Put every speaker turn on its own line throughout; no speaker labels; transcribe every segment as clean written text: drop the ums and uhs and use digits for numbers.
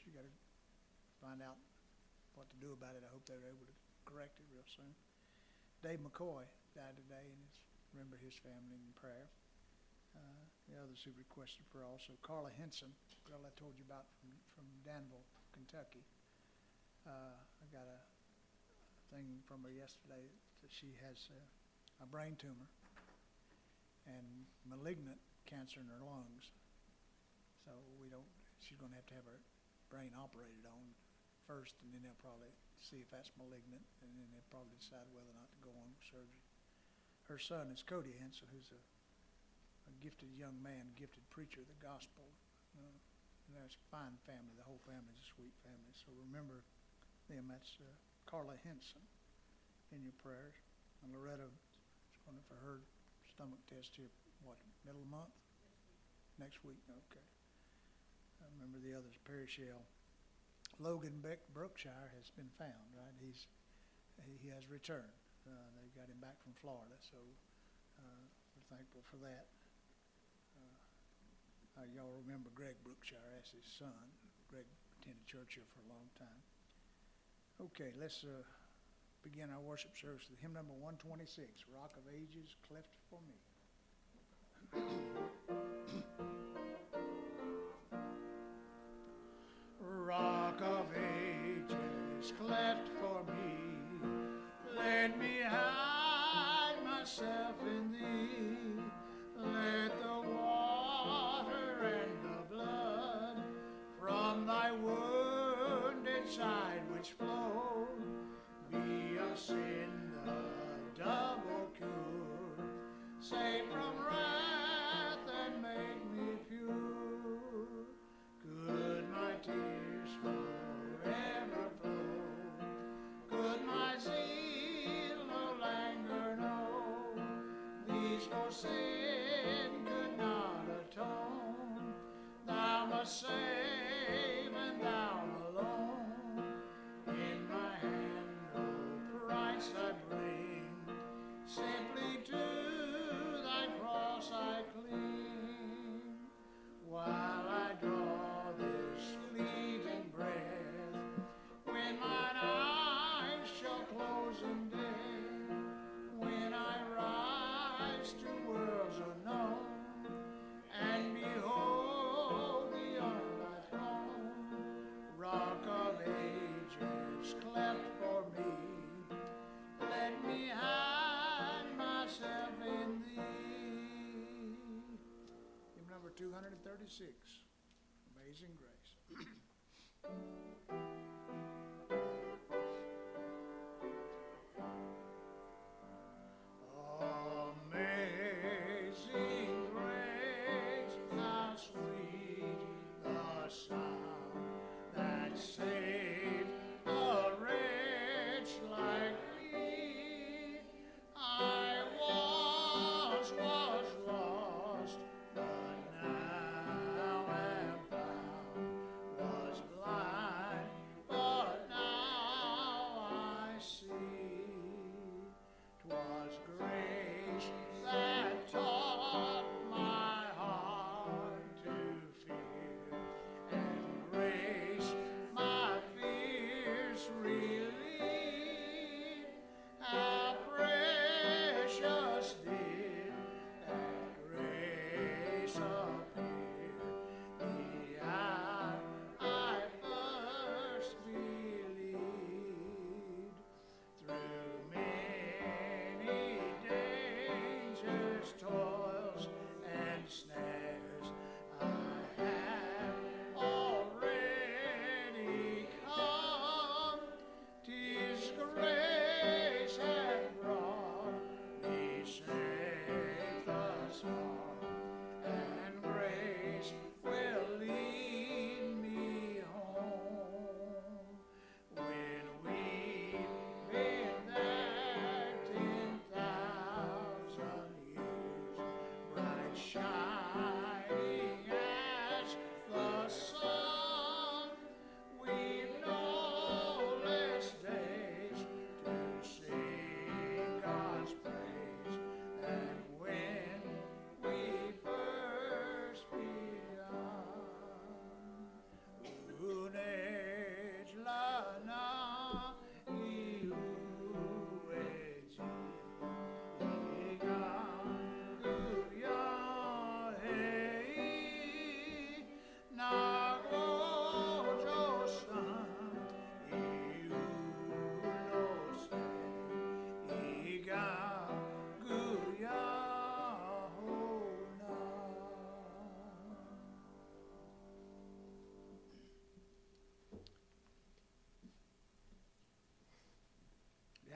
she got to find out what to do about it. I hope they're able to correct it real soon. Dave McCoy died today, and remember his family in prayer. The others who requested prayer also, Carla Henson, the girl I told you about from Danville, Kentucky. I got a thing from her yesterday that she has a brain tumor and malignant cancer in her lungs. So she's going to have her brain operated on first, and then they'll probably see if that's malignant, and then they'll probably decide whether or not to go on with surgery. Her son is Cody Henson, who's a gifted young man, gifted preacher of the gospel. And that's a fine family. The whole family is a sweet family. So remember them. That's Carla Henson in your prayers. And Loretta is going for her stomach test here, middle of the month? Next week, okay. I remember the others, Perry Shell. Logan Beck Brookshire has been found, right? He has returned. They got him back from Florida, so we're thankful for that. Y'all remember Greg Brookshire, that's his son. Greg attended church here for a long time. Okay, let's begin our worship service with hymn number 126, Rock of Ages, Cleft for Me. Rock of ages, cleft for me, let me hide myself in thee. Let the water and the blood from thy wounded side which flowed be of sin the double cure, save from wrath and make me pure. Could my tears forever flow, could my zeal no longer know, these for sin could not atone, thou must save and thou alone. In my hand, O Christ, I bring, simply to thy cross I cling, while I draw this fleeting breath, when mine eyes shall close in death, when I rise to worlds unknown, and behold thee on thy throne. Rock of ages, cleft for me, let me hide myself in thee. Hymn number 236, Amazing Grace. Amazing grace, how sweet the sound that saved a wretch like me. I was lost, but now am found, was blind,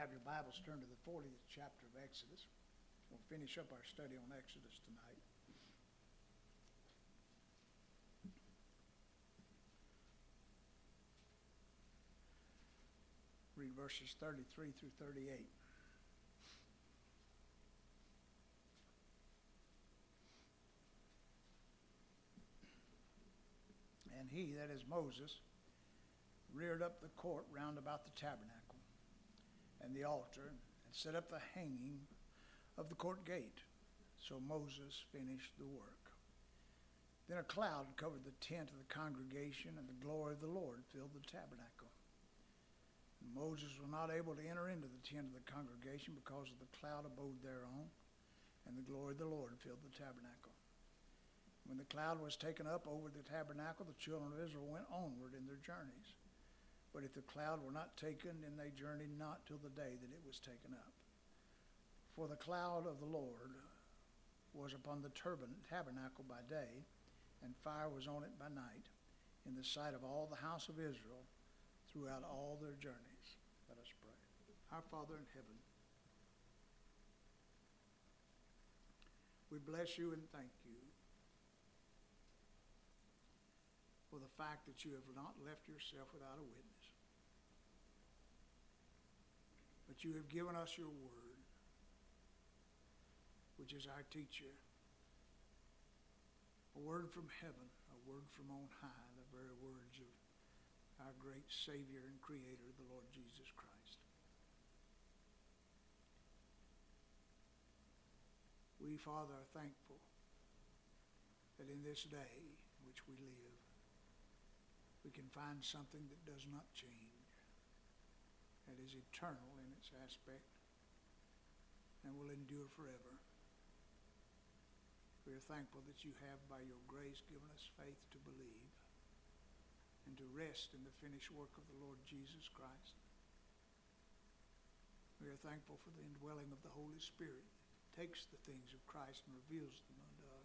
have your Bibles, turn to the 40th chapter of Exodus. We'll finish up our study on Exodus tonight. Read verses 33 through 38. And he, that is Moses, reared up the court round about the tabernacle and the altar, and set up the hanging of the court gate. So Moses finished the work. Then a cloud covered the tent of the congregation, and the glory of the Lord filled the tabernacle. And Moses was not able to enter into the tent of the congregation because of the cloud abode thereon, and the glory of the Lord filled the tabernacle. When the cloud was taken up over the tabernacle, the children of Israel went onward in their journeys. But if the cloud were not taken, then they journeyed not till the day that it was taken up. For the cloud of the Lord was upon the tabernacle by day, and fire was on it by night, in the sight of all the house of Israel throughout all their journeys. Let us pray. Our Father in heaven, we bless you and thank you for the fact that you have not left yourself without a witness. But you have given us your word, which is our teacher. A word from heaven, a word from on high, the very words of our great Savior and Creator, the Lord Jesus Christ. We, Father, are thankful that in this day in which we live, we can find something that does not change, that is eternal in its aspect, and will endure forever. We are thankful that you have, by your grace, given us faith to believe and to rest in the finished work of the Lord Jesus Christ. We are thankful for the indwelling of the Holy Spirit that takes the things of Christ and reveals them unto us.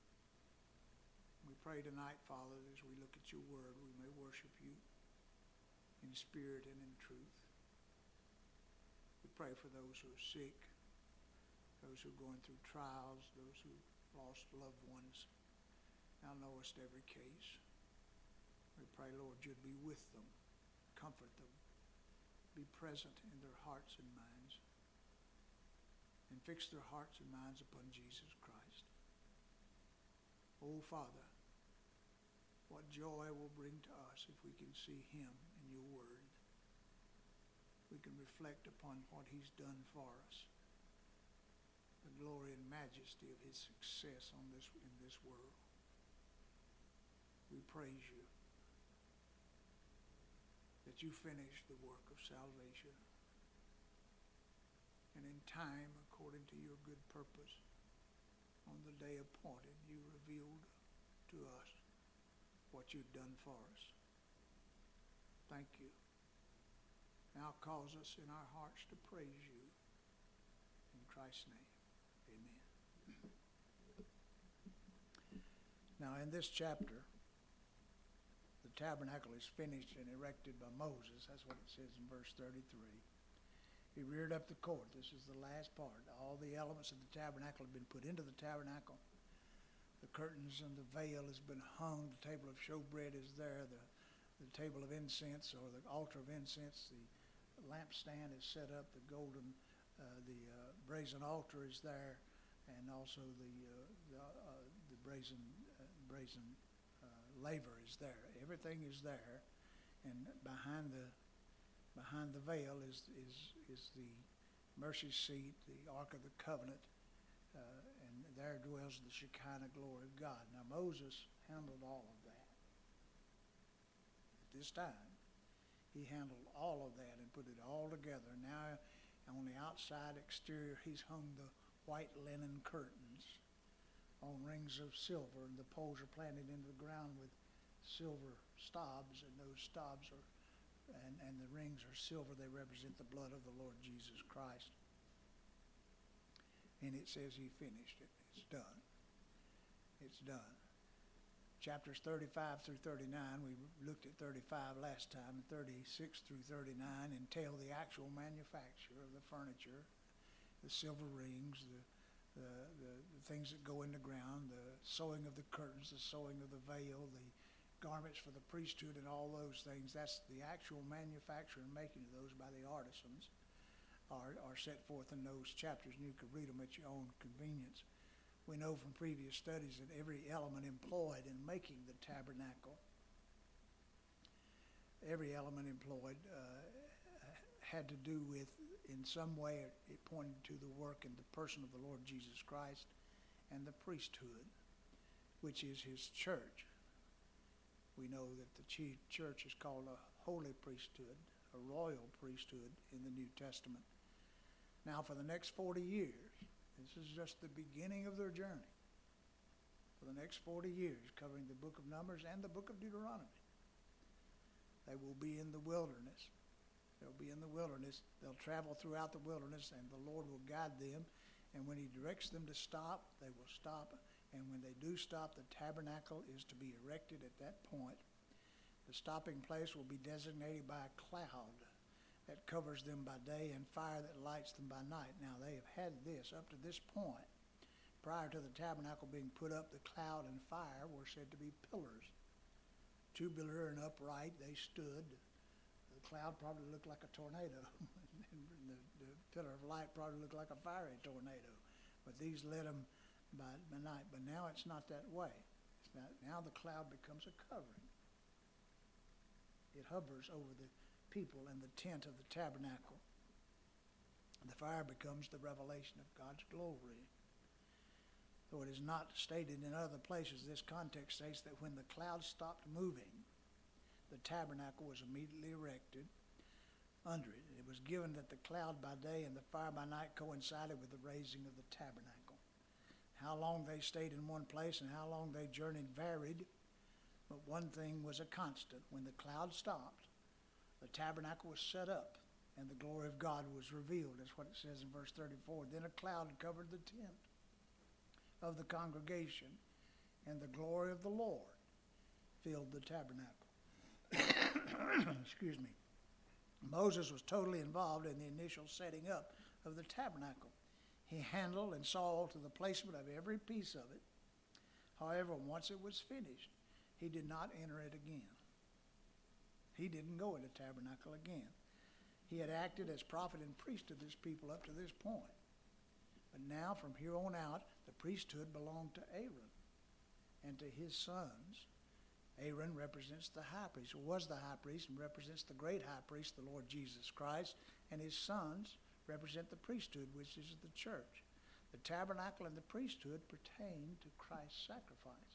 We pray tonight, Father, as we look at your word, we may worship you in spirit and in truth. We pray for those who are sick, those who are going through trials, those who lost loved ones. Thou knowest every case. We pray, Lord, you'd be with them, comfort them, be present in their hearts and minds, and fix their hearts and minds upon Jesus Christ. Oh, Father, what joy it will bring to us if we can see him in your word. We can reflect upon what he's done for us, the glory and majesty of his success in this world. We praise you that you finished the work of salvation, and in time, according to your good purpose, on the day appointed, you revealed to us what you'd done for us. Thank you. Now cause us in our hearts to praise you. In Christ's name, amen. Now in this chapter, the tabernacle is finished and erected by Moses. That's what it says in verse 33. He reared up the court. This is the last part. All the elements of the tabernacle have been put into the tabernacle. The curtains and the veil has been hung. The table of showbread is there. The table of incense, or the altar of incense. The lampstand is set up. The brazen altar is there, and also the brazen laver is there. Everything is there, and behind the veil is the mercy seat, the Ark of the Covenant, and there dwells the Shekinah glory of God. Now Moses handled all of that. At this time, he handled all of that and put it all together. Now on the outside exterior, he's hung the white linen curtains on rings of silver, and the poles are planted into the ground with silver stobs, and those stobs are and the rings are silver. They represent the blood of the Lord Jesus Christ. And it says he finished it. It's done. It's done. chapters 35 through 39. We looked at 35 last time, and 36 through 39 entail the actual manufacture of the furniture, the silver rings, the things that go in the ground, the sewing of the curtains, the sewing of the veil, the garments for the priesthood, and all those things. That's the actual manufacture and making of those by the artisans are set forth in those chapters, and you can read them at your own convenience. We know from previous studies that every element employed in making the tabernacle, every element employed had to do with, in some way, it pointed to the work and the person of the Lord Jesus Christ and the priesthood, which is his church. We know that the church is called a holy priesthood, a royal priesthood in the New Testament. Now, for the next 40 years, this is just the beginning of their journey. For the next 40 years, covering the book of Numbers and the book of Deuteronomy, they will be in the wilderness. They'll be in the wilderness. They'll travel throughout the wilderness, and the Lord will guide them. And when he directs them to stop, they will stop. And when they do stop, the tabernacle is to be erected at that point. The stopping place will be designated by a cloud that covers them by day and fire that lights them by night. Now, they have had this up to this point. Prior to the tabernacle being put up, the cloud and fire were said to be pillars. Tubular and upright, they stood. The cloud probably looked like a tornado. the pillar of light probably looked like a fiery tornado. But these led them by night. But now it's not that way. Now the cloud becomes a covering. It hovers over the people in the tent of the tabernacle. The fire becomes the revelation of God's glory. Though it is not stated in other places, this context states that when the cloud stopped moving, the tabernacle was immediately erected under it. It was given that the cloud by day and the fire by night coincided with the raising of the tabernacle. How long they stayed in one place and how long they journeyed varied, but one thing was a constant. When the cloud stopped, the tabernacle was set up, and the glory of God was revealed. That's what it says in verse 34. Then a cloud covered the tent of the congregation, and the glory of the Lord filled the tabernacle. Excuse me. Moses was totally involved in the initial setting up of the tabernacle. He handled and saw to the placement of every piece of it. However, once it was finished, he did not enter it again. He didn't go in the tabernacle again. He had acted as prophet and priest to this people up to this point. But now, from here on out, the priesthood belonged to Aaron and to his sons. Aaron represents the high priest, or was the high priest, and represents the great high priest, the Lord Jesus Christ. And his sons represent the priesthood, which is the church. The tabernacle and the priesthood pertain to Christ's sacrifice.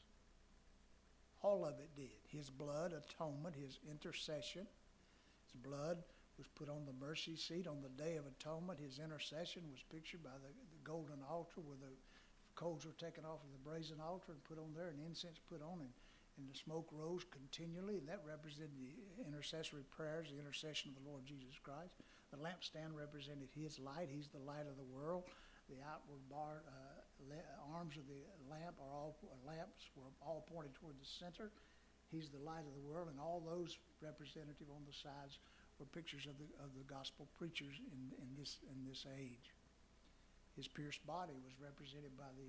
All of it did. His blood, atonement, his intercession. His blood was put on the mercy seat on the Day of Atonement. His intercession was pictured by the golden altar where the coals were taken off of the brazen altar and put on there, and incense put on, and the smoke rose continually, and that represented the intercessory prayers, the intercession of the Lord Jesus Christ. The lampstand represented his light. He's the light of the world. The outward arms of the lamps were all pointed toward the center. He's the light of the world, and all those representative on the sides were pictures of the gospel preachers in this age. His pierced body was represented by the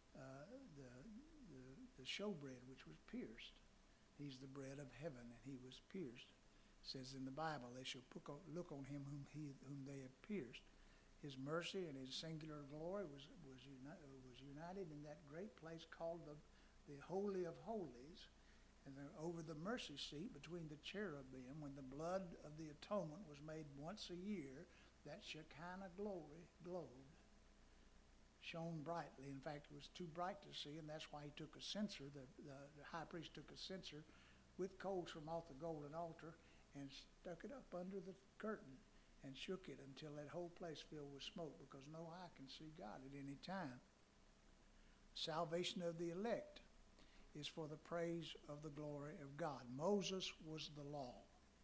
showbread, which was pierced. He's the bread of heaven, and he was pierced. It says in the Bible, they shall look on him whom they have pierced. His mercy and his singular glory was united in that great place called the Holy of Holies, and over the mercy seat between the cherubim, when the blood of the atonement was made once a year, that Shekinah glory glowed, shone brightly. In fact, it was too bright to see, and that's why he took a censer. The high priest took a censer with coals from off the golden altar and stuck it up under the curtain and shook it until that whole place filled with smoke, because no eye can see God at any time. Salvation of the elect is for the praise of the glory of God. Moses was the law.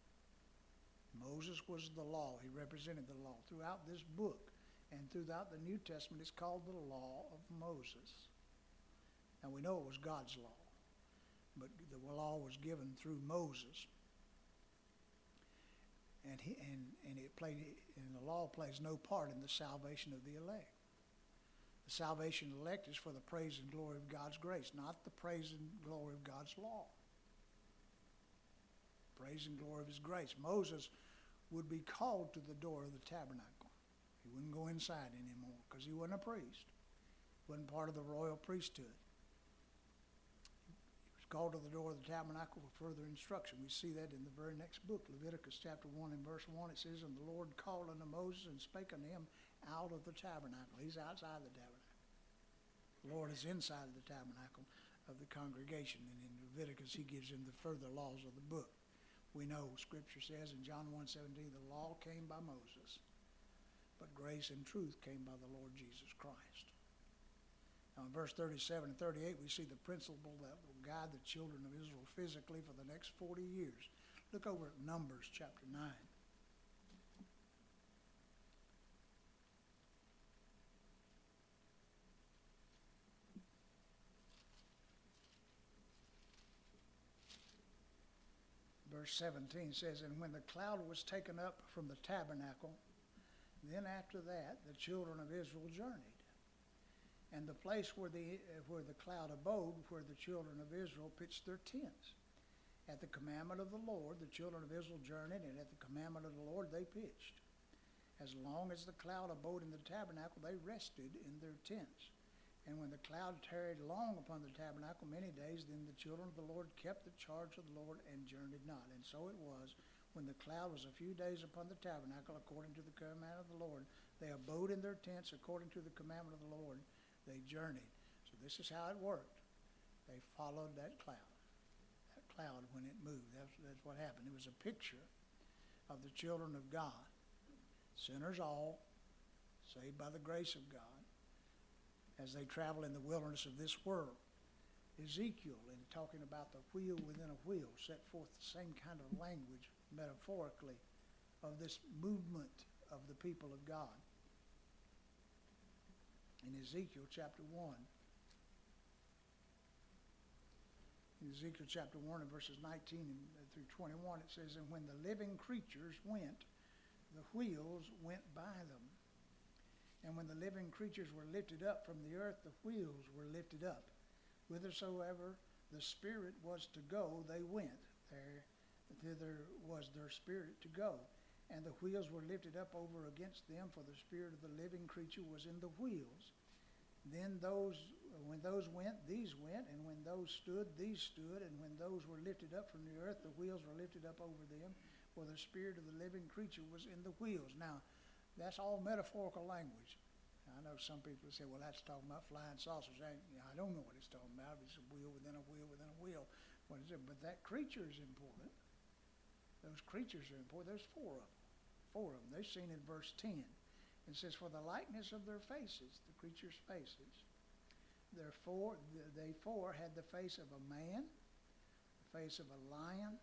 Moses was the law. He represented the law. Throughout this book and throughout the New Testament, it's called the law of Moses. Now we know it was God's law. but the law was given through Moses. And the law plays no part in the salvation of the elect. The salvation of the elect is for the praise and glory of God's grace, not the praise and glory of God's law. Praise and glory of his grace. Moses would be called to the door of the tabernacle. He wouldn't go inside anymore because he wasn't a priest. He wasn't part of the royal priesthood. He was called to the door of the tabernacle for further instruction. We see that in the very next book, Leviticus chapter 1 and verse 1. It says, "And the Lord called unto Moses and spake unto him out of the tabernacle." He's outside the tabernacle. The Lord is inside of the tabernacle of the congregation. And in Leviticus, he gives him the further laws of the book. We know Scripture says in John 1:17, the law came by Moses, but grace and truth came by the Lord Jesus Christ. Now in verse 37 and 38, we see the principle that will guide the children of Israel physically for the next 40 years. Look over at Numbers chapter 9. Verse 17 says, "And when the cloud was taken up from the tabernacle, then after that the children of Israel journeyed. And the place where the cloud abode, where the children of Israel pitched their tents. At the commandment of the Lord, the children of Israel journeyed, and at the commandment of the Lord they pitched. As long as the cloud abode in the tabernacle, they rested in their tents. And when the cloud tarried long upon the tabernacle many days, then the children of the Lord kept the charge of the Lord and journeyed not. And so it was, when the cloud was a few days upon the tabernacle, according to the command of the Lord, they abode in their tents according to the commandment of the Lord. They journeyed." So this is how it worked. They followed that cloud. That cloud, when it moved, that's what happened. It was a picture of the children of God, sinners all, saved by the grace of God, as they travel in the wilderness of this world. Ezekiel, in talking about the wheel within a wheel, set forth the same kind of language, metaphorically, of this movement of the people of God. In Ezekiel chapter 1, and verses 19 through 21, it says, "And when the living creatures went, the wheels went by them. And when the living creatures were lifted up from the earth, the wheels were lifted up. Whithersoever the Spirit was to go, they went. Thither was their spirit to go. And the wheels were lifted up over against them, for the spirit of the living creature was in the wheels. Then when those went, these went, and when those stood, these stood, and when those were lifted up from the earth, the wheels were lifted up over them, for the spirit of the living creature was in the wheels." Now, that's all metaphorical language. I know some people say, well, that's talking about flying saucers. I don't know what it's talking about. It's a wheel within a wheel within a wheel. What is it? But that creature is important. Those creatures are important. There's four of them. Four of them. They're seen in verse 10. It says, "For the likeness of their faces," the creatures' faces, they four had the face of a man, the face of a lion,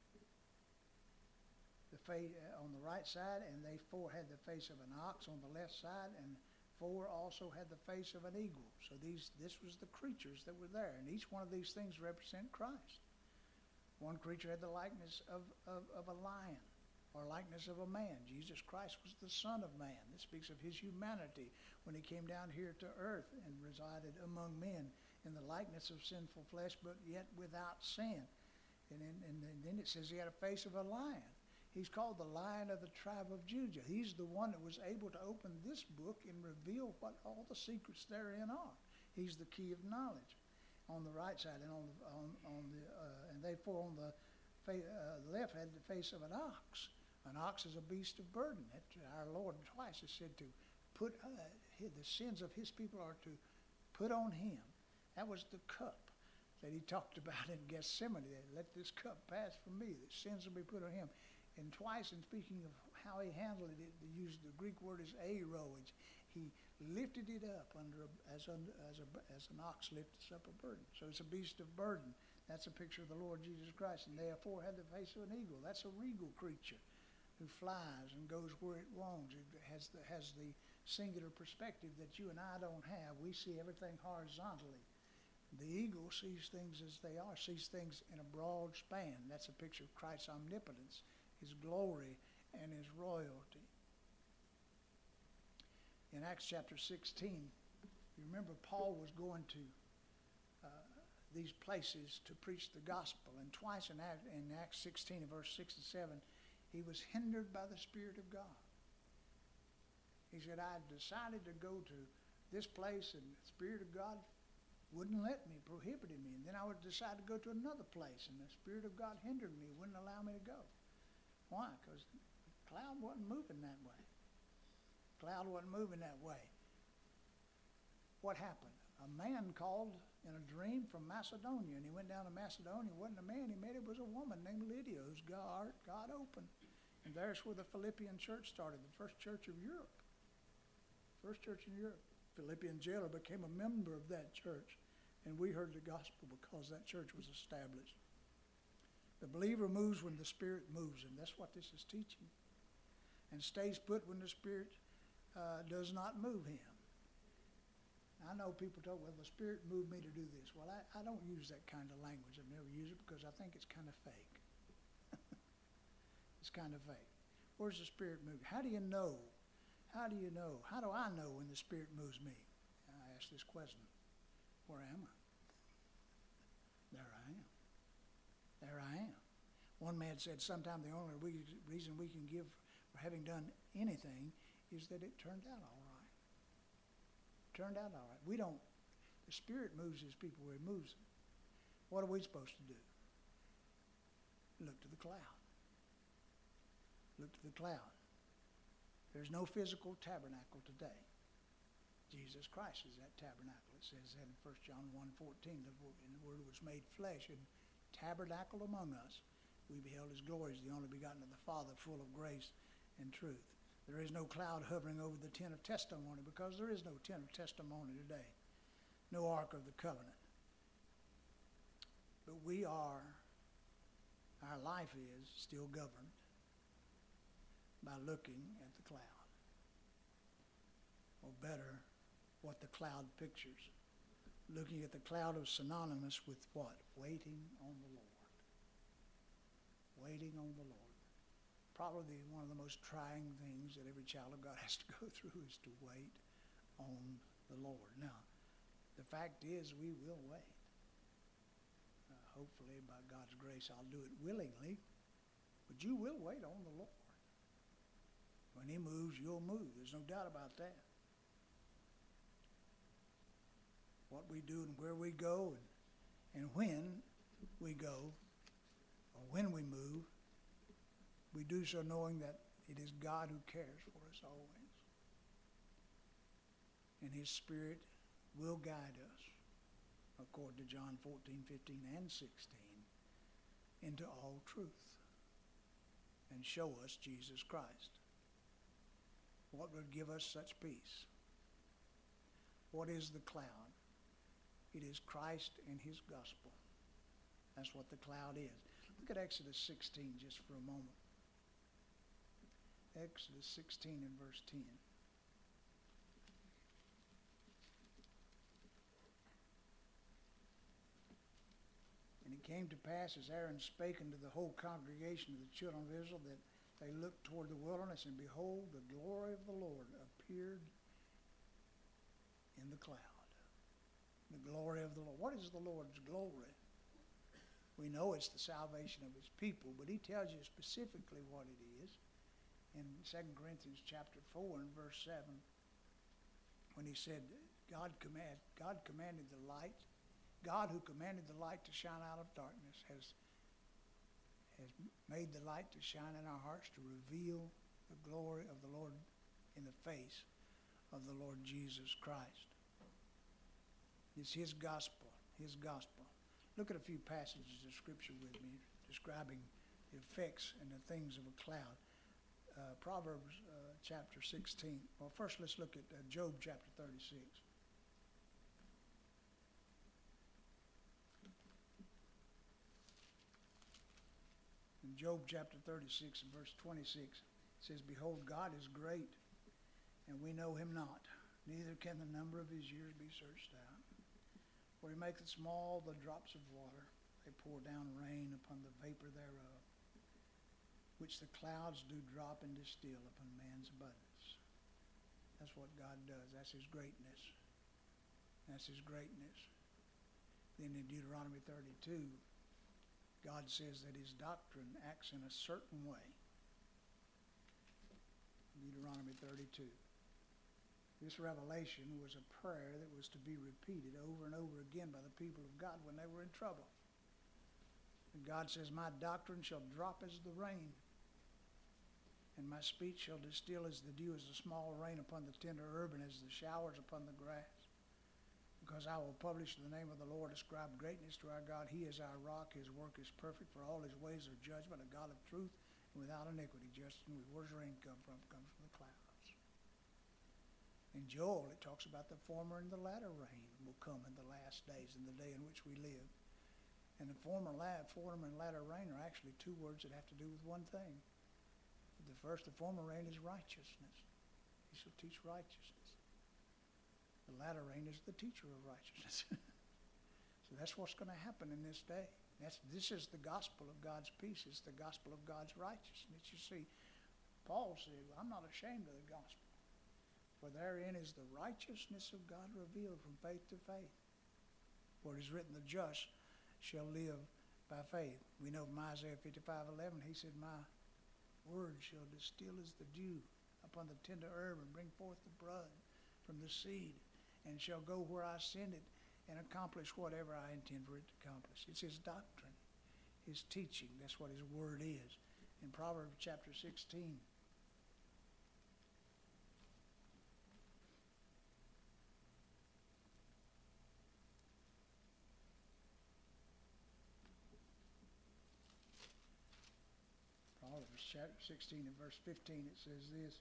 the face on the right side, and they four had the face of an ox on the left side, and four also had the face of an eagle. So this was the creatures that were there, and each one of these things represent Christ. One creature had the likeness of a lion, or likeness of a man. Jesus Christ was the Son of Man. This speaks of his humanity when he came down here to earth and resided among men in the likeness of sinful flesh, but yet without sin. And then it says he had a face of a lion. He's called the Lion of the tribe of Judah. He's the one that was able to open this book and reveal what all the secrets therein are. He's the key of knowledge. On the right side, and they four on the left had the face of an ox. An ox is a beast of burden. Our Lord twice has said to put the sins of his people are to put on him. That was the cup that he talked about in Gethsemane. Let this cup pass from me. The sins will be put on him. And twice, in speaking of how he handled it, they used the Greek word is airo. He lifted it up as an ox lifts up a burden. So it's a beast of burden. That's a picture of the Lord Jesus Christ. And therefore had the face of an eagle. That's a regal creature who flies and goes where it wants. It has the singular perspective that you and I don't have. We see everything horizontally. The eagle sees things as they are, sees things in a broad span. That's a picture of Christ's omnipotence, his glory, and his royalty. In Acts chapter 16, you remember Paul was going to these places to preach the gospel. And twice in Acts 16, verse 6 and 7, he was hindered by the Spirit of God. He said, I decided to go to this place, and the Spirit of God wouldn't let me, prohibited me. And then I would decide to go to another place, and the Spirit of God hindered me, wouldn't allow me to go. Why? Because the cloud wasn't moving that way. The cloud wasn't moving that way. What happened? A man called in a dream from Macedonia, and he went down to Macedonia. It wasn't a man he met, it was a woman named Lydia, whose God opened. And there's where the Philippian church started, the first church of Europe. First church in Europe. Philippian jailer became a member of that church, and we heard the gospel because that church was established. The believer moves when the Spirit moves him. That's what this is teaching. And stays put when the Spirit does not move him. I know people talk, well, the Spirit moved me to do this. Well, I don't use that kind of language. I've never used it because I think it's kind of fake. It's kind of fake. Where's the Spirit moving? How do you know? How do you know? How do I know when the Spirit moves me? I ask this question. Where am I? There I am. There I am. One man said sometime the only reason we can give for having done anything is that it turned out all right. Turned out all right. We don't, the Spirit moves his people where he moves them. What are we supposed to do? Look to the cloud. Look to the cloud. There's no physical tabernacle today. Jesus Christ is that tabernacle. It says that in 1 John 1:14, the Word was made flesh and tabernacled among us. We beheld his glory as the only begotten of the Father, full of grace and truth. There is no cloud hovering over the tent of testimony because there is no tent of testimony today. No Ark of the Covenant. But our life is still governed by looking at the cloud. Or better, what the cloud pictures. Looking at the cloud is synonymous with what? Waiting on the Lord. Waiting on the Lord. Probably one of the most trying things that every child of God has to go through is to wait on the Lord. Now, the fact is we will wait. Hopefully, by God's grace, I'll do it willingly. But you will wait on the Lord. When he moves, you'll move. There's no doubt about that. What we do and where we go and when we go or when we move, we do so knowing that it is God who cares for us always. And his Spirit will guide us, according to John 14:15 and 16, into all truth and show us Jesus Christ. What would give us such peace? What is the cloud? It is Christ and his gospel. That's what the cloud is. Look at Exodus 16 just for a moment. Exodus 16 and verse 10. And it came to pass as Aaron spake unto the whole congregation of the children of Israel that they looked toward the wilderness, and behold, the glory of the Lord appeared in the cloud. The glory of the Lord. What is the Lord's glory? We know it's the salvation of his people, but he tells you specifically what it is. In 2 Corinthians chapter 4 and verse 7, when he said, God commanded the light, God who commanded the light to shine out of darkness has made the light to shine in our hearts to reveal the glory of the Lord in the face of the Lord Jesus Christ. It's his gospel, his gospel. Look at a few passages of Scripture with me describing the effects and the things of a cloud. Proverbs chapter 16. Well, first let's look at Job chapter 36. In Job chapter 36 and verse 26, it says, Behold, God is great, and we know him not, neither can the number of his years be searched out. For he maketh small the drops of water. They pour down rain upon the vapor thereof, which the clouds do drop and distill upon man's abundance. That's what God does. That's his greatness. That's his greatness. Then in Deuteronomy 32, God says that his doctrine acts in a certain way. Deuteronomy 32. This revelation was a prayer that was to be repeated over and over again by the people of God when they were in trouble. And God says, my doctrine shall drop as the rain, and my speech shall distill as the dew, as the small rain upon the tender herb, and as the showers upon the grass. Because I will publish the name of the Lord, ascribe greatness to our God. He is our rock. His work is perfect, for all his ways are judgment, a God of truth, and without iniquity. Justice and where's rain come from? It comes from the clouds. In Joel, it talks about the former and the latter rain will come in the last days, in the day in which we live. And the former and latter rain are actually two words that have to do with one thing. The former rain is righteousness. He shall teach righteousness. The latter rain is the teacher of righteousness. So that's what's going to happen in this day. This is the gospel of God's peace. It's the gospel of God's righteousness. You see, Paul said, I'm not ashamed of the gospel, for therein is the righteousness of God revealed from faith to faith. For it is written, the just shall live by faith. We know from Isaiah 55:11, he said, my word shall distill as the dew upon the tender herb, and bring forth the blood from the seed, and shall go where I send it, and accomplish whatever I intend for it to accomplish. It's his doctrine, his teaching. That's what his word is. In Proverbs chapter 16, Proverbs chapter 16 and verse 15, it says this,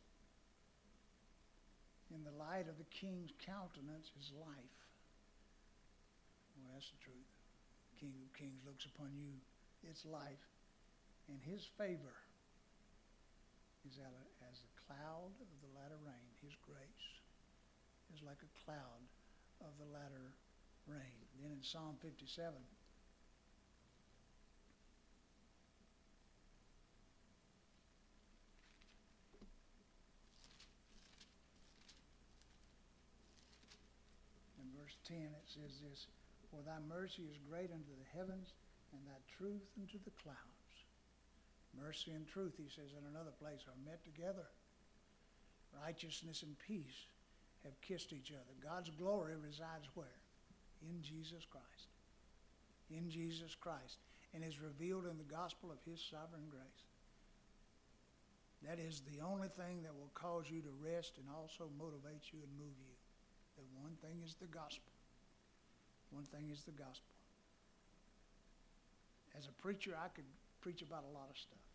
in the light of the king's countenance is life. Well, that's the truth. King of kings looks upon you, it's life. And his favor is as a cloud of the latter rain. His grace is like a cloud of the latter rain. Then in Psalm 57, verse 10, it says this, for thy mercy is great unto the heavens, and thy truth unto the clouds. Mercy and truth, he says in another place, are met together. Righteousness and peace have kissed each other. God's glory resides where? In Jesus Christ. In Jesus Christ. And is revealed in the gospel of his sovereign grace. That is the only thing that will cause you to rest and also motivate you and move you. The one thing is the gospel. One thing is the gospel. As a preacher, I could preach about a lot of stuff.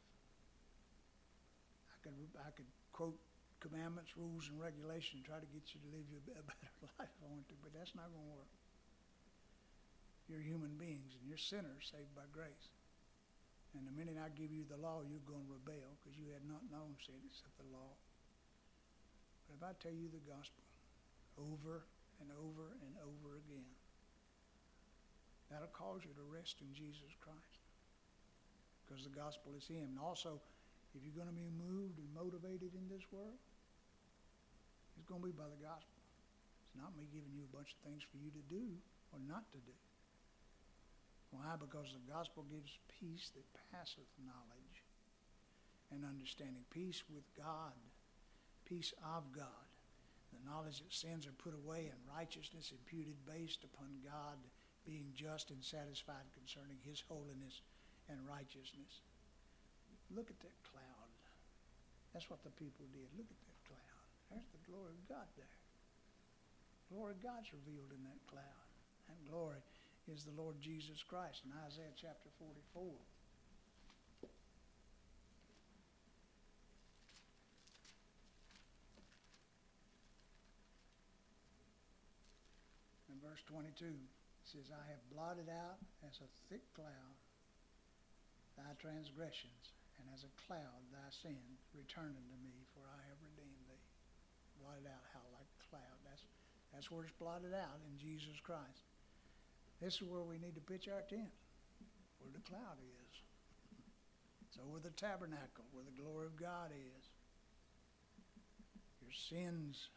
I could quote commandments, rules, and regulations, try to get you to live a better life if I want to, but that's not going to work. You're human beings, and you're sinners saved by grace. And the minute I give you the law, you're going to rebel because you had not known sin except the law. But if I tell you the gospel, over and over and over again, that'll cause you to rest in Jesus Christ, because the gospel is him. And also, if you're going to be moved and motivated in this world, it's going to be by the gospel. It's not me giving you a bunch of things for you to do or not to do. Why? Because the gospel gives peace that passeth knowledge and understanding. Peace with God, peace of God. The knowledge that sins are put away and righteousness imputed based upon God being just and satisfied concerning his holiness and righteousness. Look at that cloud. That's what the people did. Look at that cloud. There's the glory of God there. The glory of God's revealed in that cloud. That glory is the Lord Jesus Christ in Isaiah chapter 44. Verse 22 says, I have blotted out as a thick cloud thy transgressions, and as a cloud thy sins. Return unto me, for I have redeemed thee. Blotted out how? Like a cloud. That's where it's blotted out, in Jesus Christ. This is where we need to pitch our tent, where the cloud is. So where the tabernacle, where the glory of God is. Your sins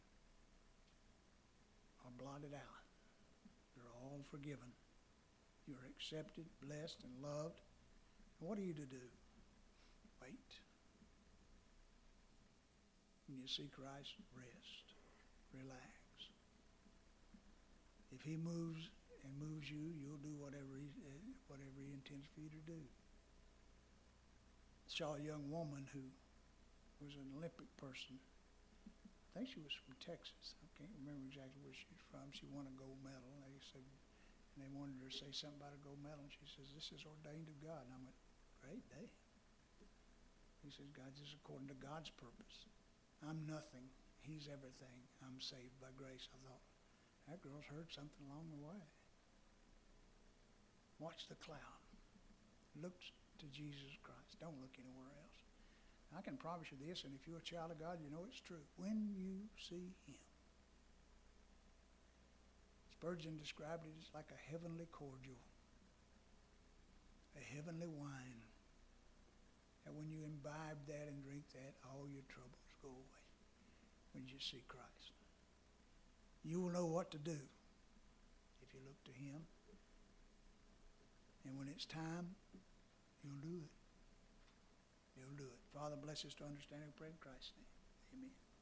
are blotted out. They're all forgiven. You're accepted, blessed, and loved. And what are you to do? Wait. When you see Christ, rest. Relax. If he moves and moves you, you'll do whatever he intends for you to do. Saw a young woman who was an Olympic person. I think she was from Texas. I can't remember exactly where she was from. She won a gold medal. And they wanted her to say something about a gold medal. And she says, "This is ordained of God." And I went, "Great day." He says, "God, this is according to God's purpose. I'm nothing. He's everything. I'm saved by grace." I thought, that girl's heard something along the way. Watch the cloud. Look to Jesus Christ. Don't look anywhere else. I can promise you this, and if you're a child of God, you know it's true. When you see him, Spurgeon described it as like a heavenly cordial, a heavenly wine. And when you imbibe that and drink that, all your troubles go away when you see Christ. You will know what to do if you look to him. And when it's time, you'll do it. You'll do it. Father, bless us to understand and pray in Christ's name. Amen.